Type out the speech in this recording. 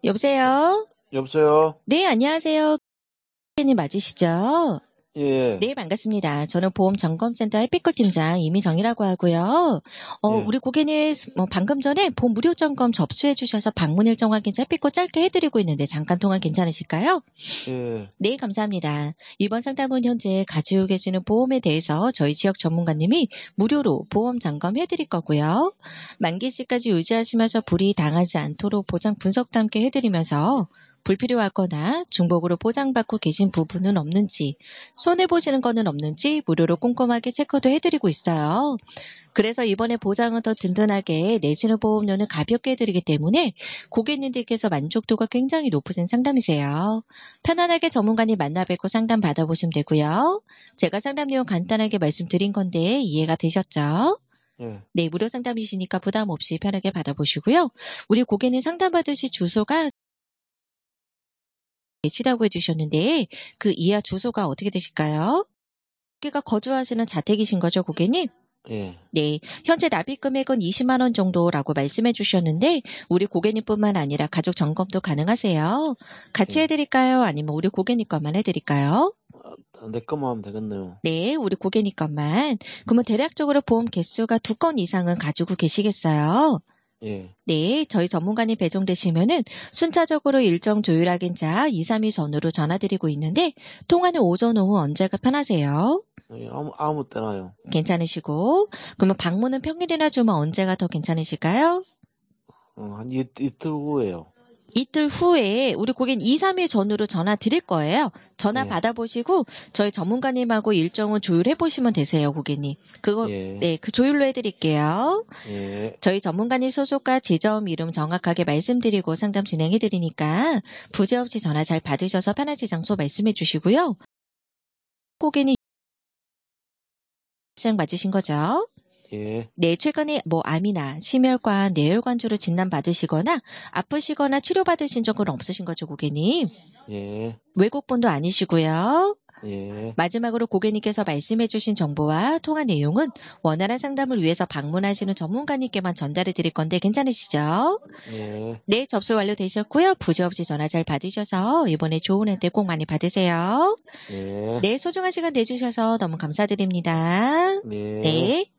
여보세요? 여보세요? 네, 안녕하세요. 님 맞으시죠? 예, 네, 반갑습니다. 저는 보험점검센터 해피콜 팀장 이미정이라고 하고요. 예, 우리 고객님 방금 전에 보험 무료 점검 접수해 주셔서 방문 일정 확인자 해피콜 짧게 해드리고 있는데 잠깐 통화 괜찮으실까요? 예, 네, 감사합니다. 이번 상담은 현재 가지고 계시는 보험에 대해서 저희 지역 전문가님이 무료로 보험 점검해 드릴 거고요. 만기 시까지 유지하시면서 불이익 당하지 않도록 보장 분석도 함께 해드리면서 불필요하거나 중복으로 보장받고 계신 부분은 없는지, 손해보시는 거는 없는지 무료로 꼼꼼하게 체크도 해드리고 있어요. 그래서 이번에 보장은 더 든든하게 내시는 보험료는 가볍게 해드리기 때문에 고객님들께서 만족도가 굉장히 높으신 상담이세요. 편안하게 전문가님 만나 뵙고 상담 받아보시면 되고요. 제가 상담 내용 간단하게 말씀드린 건데 이해가 되셨죠? 예. 네, 무료 상담이시니까 부담 없이 편하게 받아보시고요. 우리 고객님 상담 받으실 주소가 계시다고 해주셨는데 그 이하 주소가 어떻게 되실까요? 고객가 거주하시는 자택이신 거죠, 고객님? 예. 네, 현재 납입 금액은 20만 원 정도라고 말씀해 주셨는데 우리 고객님뿐만 아니라 가족 점검도 가능하세요. 같이 예. 해드릴까요? 아니면 우리 고객님 것만 해드릴까요? 내 것만 하면 되겠네요. 네, 우리 고객님 것만. 그러면 대략적으로 보험 개수가 2건 이상은 가지고 계시겠어요? 예. 네, 저희 전문가님 배정되시면은 순차적으로 일정 조율 확인자 2, 3일 전후로 전화드리고 있는데 통화는 오전, 오후 언제가 편하세요? 예, 아무 때나요. 괜찮으시고 그러면 방문은 평일이나 주말 언제가 더 괜찮으실까요? 한 이틀 후에요. 이틀 후에 우리 고객님 2, 3일 전후로 전화 드릴 거예요. 전화 예, 받아보시고 저희 전문가님하고 일정을 조율해 보시면 되세요, 고객님. 그거 예, 네, 그 조율로 해드릴게요. 예, 저희 전문가님 소속과 지점 이름 정확하게 말씀드리고 상담 진행해 드리니까 부재 없이 전화 잘 받으셔서 편하지 장소 말씀해 주시고요. 고객님 시장 맞으신 거죠? 예. 네, 최근에 암이나 심혈관, 뇌혈관주로 진단받으시거나 아프시거나 치료받으신 적은 없으신 거죠, 고객님? 예, 외국분도 아니시고요. 예, 마지막으로 고객님께서 말씀해 주신 정보와 통화 내용은 원활한 상담을 위해서 방문하시는 전문가님께만 전달해 드릴 건데 괜찮으시죠? 예, 네, 접수 완료되셨고요. 부재 없이 전화 잘 받으셔서 이번에 좋은 혜택 꼭 많이 받으세요. 예, 네, 소중한 시간 내주셔서 너무 감사드립니다. 예. 네.